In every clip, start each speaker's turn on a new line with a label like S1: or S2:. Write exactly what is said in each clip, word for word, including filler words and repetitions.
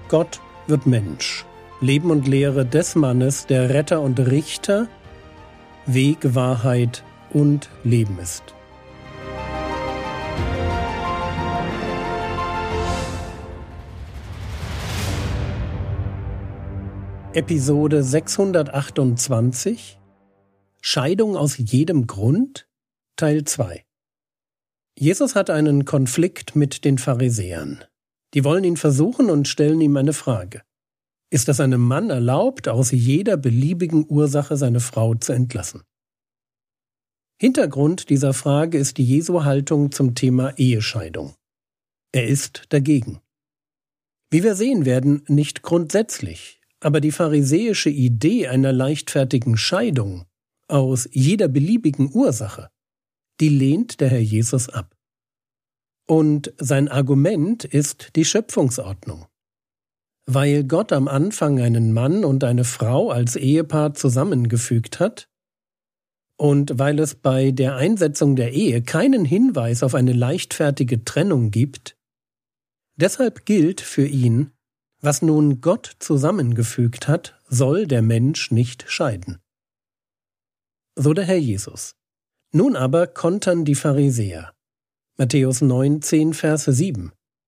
S1: Gott wird Mensch. Leben und Lehre des Mannes, der Retter und Richter, Weg, Wahrheit und Leben ist. Episode sechshundertachtundzwanzig Scheidung aus jedem Grund, Teil zwei. Jesus hat einen Konflikt mit den Pharisäern. Die wollen ihn versuchen und stellen ihm eine Frage. Ist es einem Mann erlaubt, aus jeder beliebigen Ursache seine Frau zu entlassen? Hintergrund dieser Frage ist die Jesu-Haltung zum Thema Ehescheidung. Er ist dagegen. Wie wir sehen werden, nicht grundsätzlich, aber die pharisäische Idee einer leichtfertigen Scheidung aus jeder beliebigen Ursache, die lehnt der Herr Jesus ab. Und sein Argument ist die Schöpfungsordnung. Weil Gott am Anfang einen Mann und eine Frau als Ehepaar zusammengefügt hat und weil es bei der Einsetzung der Ehe keinen Hinweis auf eine leichtfertige Trennung gibt, deshalb gilt für ihn, was nun Gott zusammengefügt hat, soll der Mensch nicht scheiden. So der Herr Jesus. Nun aber kontern die Pharisäer. Matthäus neunzehn, Vers sieben.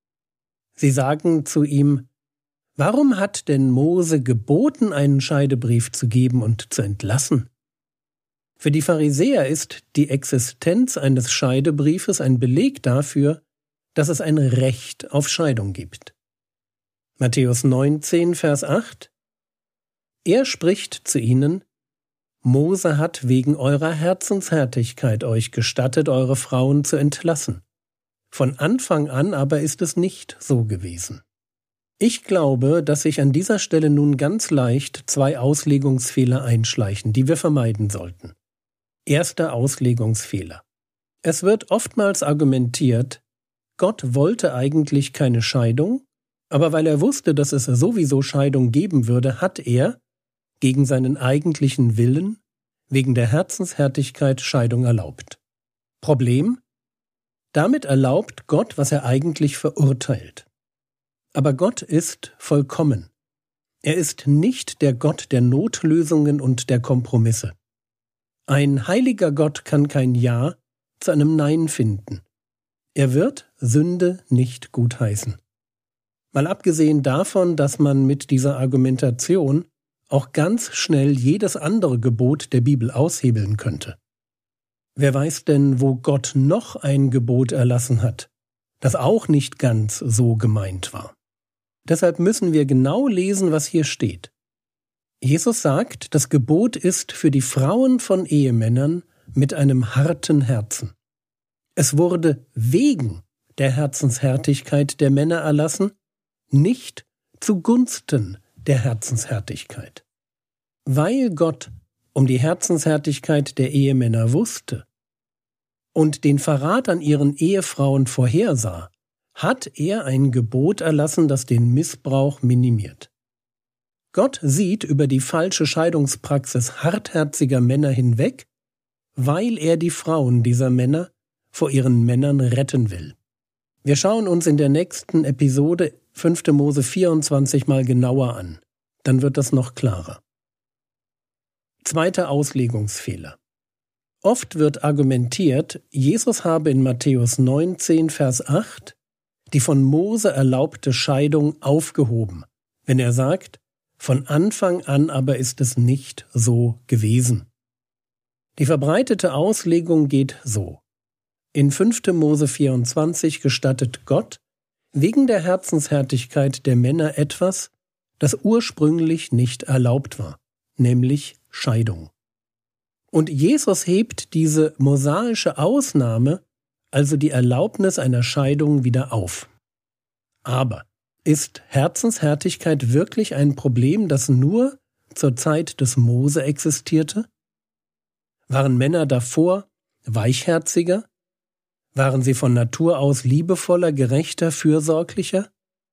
S1: Sie sagen zu ihm: Warum hat denn Mose geboten, einen Scheidebrief zu geben und zu entlassen? Für die Pharisäer ist die Existenz eines Scheidebriefes ein Beleg dafür, dass es ein Recht auf Scheidung gibt. Matthäus neunzehn, Vers acht. Er spricht zu ihnen: Mose hat wegen eurer Herzenshärtigkeit euch gestattet, eure Frauen zu entlassen. Von Anfang an aber ist es nicht so gewesen. Ich glaube, dass sich an dieser Stelle nun ganz leicht zwei Auslegungsfehler einschleichen, die wir vermeiden sollten. Erster Auslegungsfehler. Es wird oftmals argumentiert, Gott wollte eigentlich keine Scheidung, aber weil er wusste, dass es sowieso Scheidung geben würde, hat er gegen seinen eigentlichen Willen, wegen der Herzenshärtigkeit Scheidung erlaubt. Problem? Damit erlaubt Gott, was er eigentlich verurteilt. Aber Gott ist vollkommen. Er ist nicht der Gott der Notlösungen und der Kompromisse. Ein heiliger Gott kann kein Ja zu einem Nein finden. Er wird Sünde nicht gutheißen. Mal abgesehen davon, dass man mit dieser Argumentation auch ganz schnell jedes andere Gebot der Bibel aushebeln könnte. Wer weiß denn, wo Gott noch ein Gebot erlassen hat, das auch nicht ganz so gemeint war. Deshalb müssen wir genau lesen, was hier steht. Jesus sagt, das Gebot ist für die Frauen von Ehemännern mit einem harten Herzen. Es wurde wegen der Herzenshärtigkeit der Männer erlassen, nicht zugunsten der Herzenshärtigkeit. Weil Gott um die Herzenshärtigkeit der Ehemänner wusste und den Verrat an ihren Ehefrauen vorhersah, hat er ein Gebot erlassen, das den Missbrauch minimiert. Gott sieht über die falsche Scheidungspraxis hartherziger Männer hinweg, weil er die Frauen dieser Männer vor ihren Männern retten will. Wir schauen uns in der nächsten Episode fünfter Mose vierundzwanzig mal genauer an. Dann wird das noch klarer. Zweiter Auslegungsfehler. Oft wird argumentiert, Jesus habe in Matthäus neunzehn, Vers acht die von Mose erlaubte Scheidung aufgehoben, wenn er sagt, von Anfang an aber ist es nicht so gewesen. Die verbreitete Auslegung geht so. In fünfter Mose vierundzwanzig gestattet Gott wegen der Herzenshärtigkeit der Männer etwas, das ursprünglich nicht erlaubt war, nämlich Scheidung. Und Jesus hebt diese mosaische Ausnahme, also die Erlaubnis einer Scheidung, wieder auf. Aber ist Herzenshärtigkeit wirklich ein Problem, das nur zur Zeit des Mose existierte? Waren Männer davor weichherziger? Waren sie von Natur aus liebevoller, gerechter, fürsorglicher?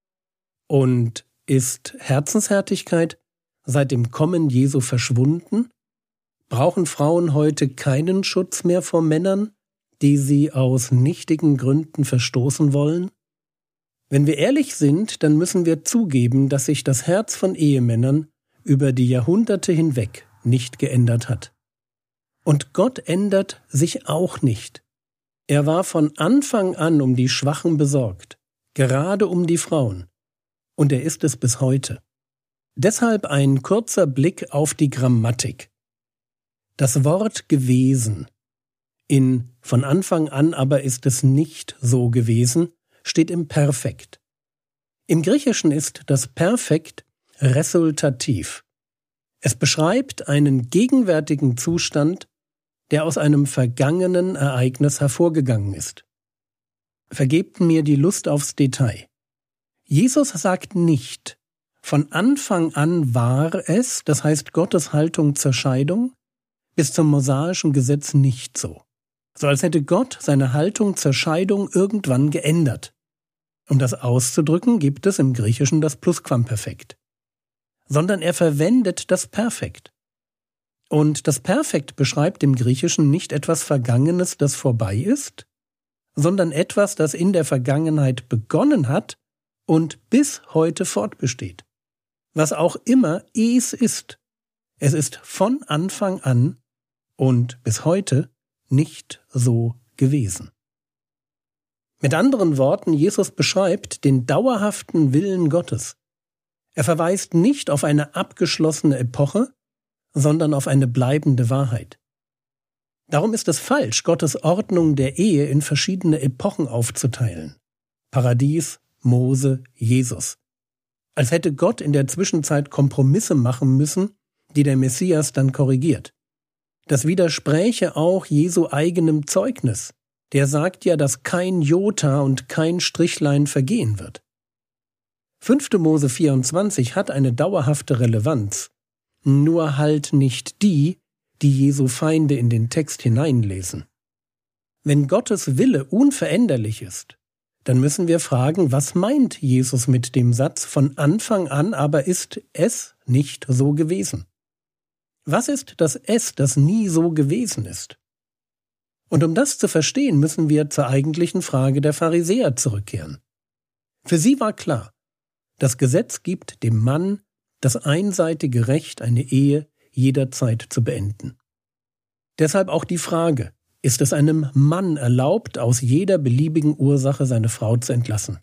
S1: Und ist Herzenshärtigkeit seit dem Kommen Jesu verschwunden? Brauchen Frauen heute keinen Schutz mehr vor Männern, die sie aus nichtigen Gründen verstoßen wollen? Wenn wir ehrlich sind, dann müssen wir zugeben, dass sich das Herz von Ehemännern über die Jahrhunderte hinweg nicht geändert hat. Und Gott ändert sich auch nicht. Er war von Anfang an um die Schwachen besorgt, gerade um die Frauen. Und er ist es bis heute. Deshalb ein kurzer Blick auf die Grammatik. Das Wort gewesen, in von Anfang an aber ist es nicht so gewesen, steht im Perfekt. Im Griechischen ist das Perfekt resultativ. Es beschreibt einen gegenwärtigen Zustand, der aus einem vergangenen Ereignis hervorgegangen ist. Vergebt mir die Lust aufs Detail. Jesus sagt nicht, von Anfang an war es, das heißt Gottes Haltung zur Scheidung, bis zum mosaischen Gesetz nicht so. So als hätte Gott seine Haltung zur Scheidung irgendwann geändert. Um das auszudrücken, gibt es im Griechischen das Plusquamperfekt. Sondern er verwendet das Perfekt. Und das Perfekt beschreibt im Griechischen nicht etwas Vergangenes, das vorbei ist, sondern etwas, das in der Vergangenheit begonnen hat und bis heute fortbesteht. Was auch immer es ist. Es ist von Anfang an und bis heute nicht so gewesen. Mit anderen Worten, Jesus beschreibt den dauerhaften Willen Gottes. Er verweist nicht auf eine abgeschlossene Epoche, sondern auf eine bleibende Wahrheit. Darum ist es falsch, Gottes Ordnung der Ehe in verschiedene Epochen aufzuteilen. Paradies, Mose, Jesus. Als hätte Gott in der Zwischenzeit Kompromisse machen müssen, die der Messias dann korrigiert. Das widerspräche auch Jesu eigenem Zeugnis. Der sagt ja, dass kein Jota und kein Strichlein vergehen wird. fünfter Mose vierundzwanzig hat eine dauerhafte Relevanz, nur halt nicht die, die Jesu Feinde in den Text hineinlesen. Wenn Gottes Wille unveränderlich ist, dann müssen wir fragen, was meint Jesus mit dem Satz, von Anfang an aber ist es nicht so gewesen? Was ist das Es, das nie so gewesen ist? Und um das zu verstehen, müssen wir zur eigentlichen Frage der Pharisäer zurückkehren. Für sie war klar, das Gesetz gibt dem Mann das einseitige Recht, eine Ehe jederzeit zu beenden. Deshalb auch die Frage, ist es einem Mann erlaubt, aus jeder beliebigen Ursache seine Frau zu entlassen?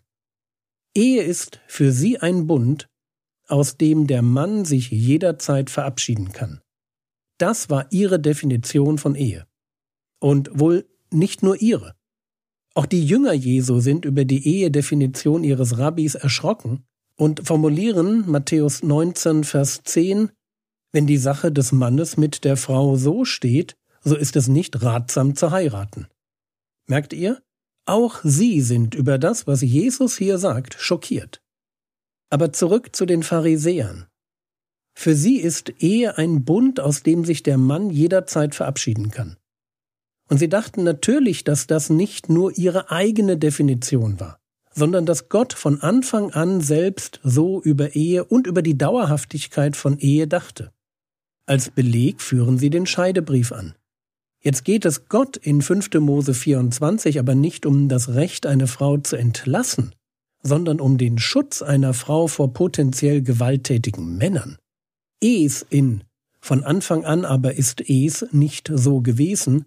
S1: Ehe ist für sie ein Bund, aus dem der Mann sich jederzeit verabschieden kann. Das war ihre Definition von Ehe. Und wohl nicht nur ihre. Auch die Jünger Jesu sind über die Ehedefinition ihres Rabbis erschrocken und formulieren Matthäus neunzehn, Vers zehn, wenn die Sache des Mannes mit der Frau so steht, so ist es nicht ratsam zu heiraten. Merkt ihr? Auch sie sind über das, was Jesus hier sagt, schockiert. Aber zurück zu den Pharisäern. Für sie ist Ehe ein Bund, aus dem sich der Mann jederzeit verabschieden kann. Und sie dachten natürlich, dass das nicht nur ihre eigene Definition war, sondern dass Gott von Anfang an selbst so über Ehe und über die Dauerhaftigkeit von Ehe dachte. Als Beleg führen sie den Scheidebrief an. Jetzt geht es Gott in fünfter Mose vierundzwanzig aber nicht um das Recht, eine Frau zu entlassen, sondern um den Schutz einer Frau vor potenziell gewalttätigen Männern. Es in, von Anfang an aber ist es nicht so gewesen,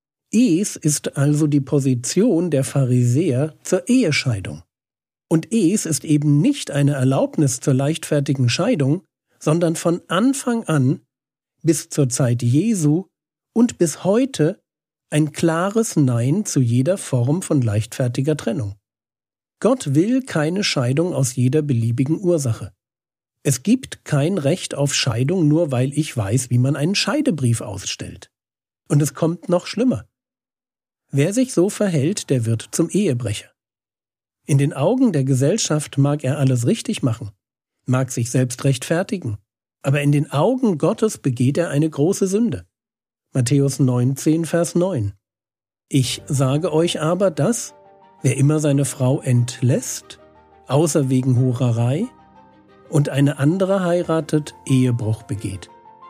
S1: es ist also die Position der Pharisäer zur Ehescheidung. Und es ist eben nicht eine Erlaubnis zur leichtfertigen Scheidung, sondern von Anfang an bis zur Zeit Jesu und bis heute ein klares Nein zu jeder Form von leichtfertiger Trennung. Gott will keine Scheidung aus jeder beliebigen Ursache. Es gibt kein Recht auf Scheidung, nur weil ich weiß, wie man einen Scheidebrief ausstellt. Und es kommt noch schlimmer. Wer sich so verhält, der wird zum Ehebrecher. In den Augen der Gesellschaft mag er alles richtig machen, mag sich selbst rechtfertigen, aber in den Augen Gottes begeht er eine große Sünde. Matthäus neunzehn, Vers neun. Ich sage euch aber, dass, wer immer seine Frau entlässt, außer wegen Hurerei, und eine andere heiratet, Ehebruch begeht.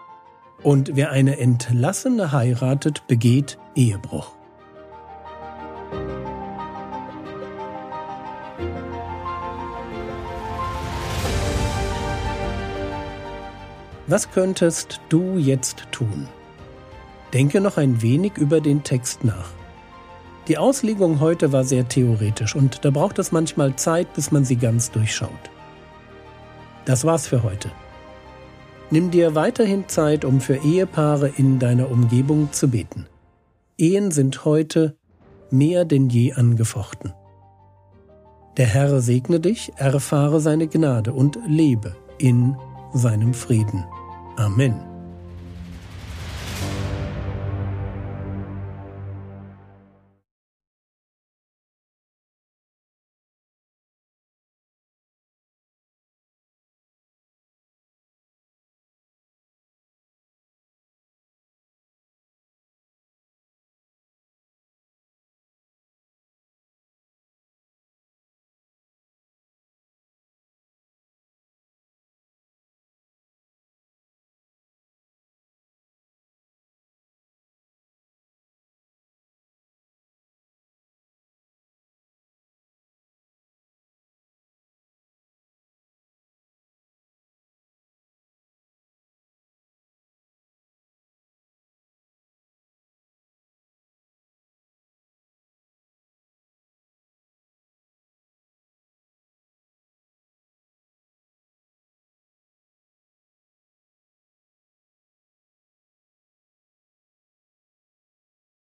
S1: Und wer eine Entlassene heiratet, begeht Ehebruch. Was könntest du jetzt tun? Denke noch ein wenig über den Text nach. Die Auslegung heute war sehr theoretisch und da braucht es manchmal Zeit, bis man sie ganz durchschaut. Das war's für heute. Nimm dir weiterhin Zeit, um für Ehepaare in deiner Umgebung zu beten. Ehen sind heute mehr denn je angefochten. Der Herr segne dich, erfahre seine Gnade und lebe in seinem Frieden. Amen.